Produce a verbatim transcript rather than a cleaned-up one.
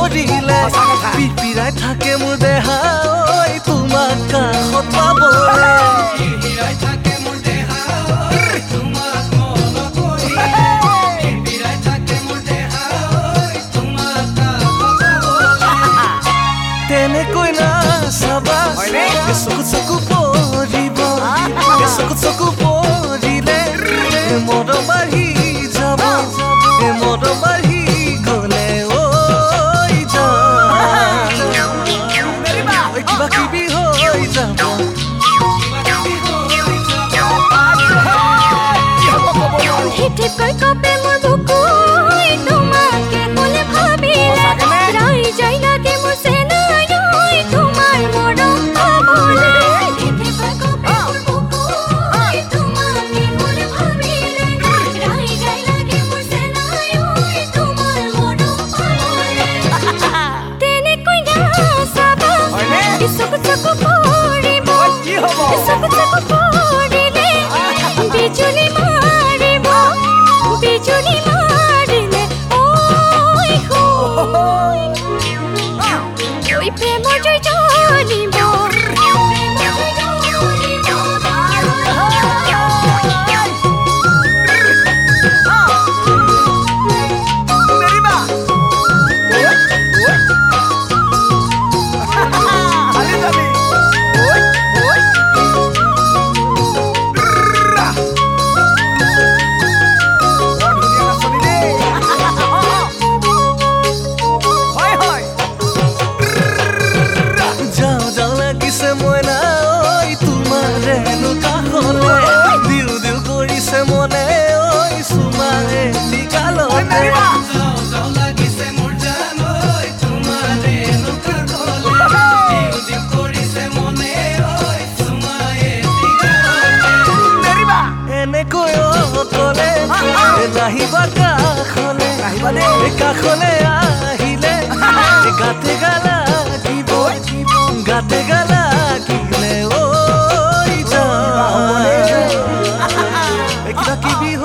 পৰিলে পিপিৰাই থাকে মোৰ দেহা ঐ তোমাক কাষত পাবলে পিপিৰাই থাকে মোৰ দেহা ঐ তোমাক মনত পৰিলে পিপিৰাই থাকে মোৰ দেহা ঐ তোমাক কাষত পাবলে তেনেকৈ না চাবা চকু চকু পৰিব চকু চকু পৰিলে মৰম বাঢ়ি যাব মৰম বাঢ়ি গ'লে ঐ যা কিবা কিবি হৈ যাব হিটিকৈ কপে মোৰ বুকু তোমাকে ক'লে ভাবিলে ৰৈ যায় লাগে মোৰ চেনাই তোমাৰ মৰম পাবলে হিটিকৈ কপে মোৰ বুকু তোমাকে ক'লে ভাবিলে ৰৈ যায় লাগে মোৰ চেনাই তোমাৰ মৰম পাবলে তেনেকৈ না চাবা চকু চকু পৰিব চকু চকু পৰিলে বিজুলী মাৰিব বিজুলী মাৰিলে ঐ হৈ ঐ প্ৰেমৰ জয় জ্বলিব দিল দিল কৰিছে মনে ঐ চুমাৰে নিকালতে লাগিছে মোৰ জান ঐ তোমাৰে নুকালে দিল দিল কৰিছে মনে ঐ চুমাৰে নিকালতে এনেকৈ অকলে নাহিবা কাষলে কাষলে আহিলে গাতে গালা দিব গাতে গালা কিলে ঐ যা কিবা কিবি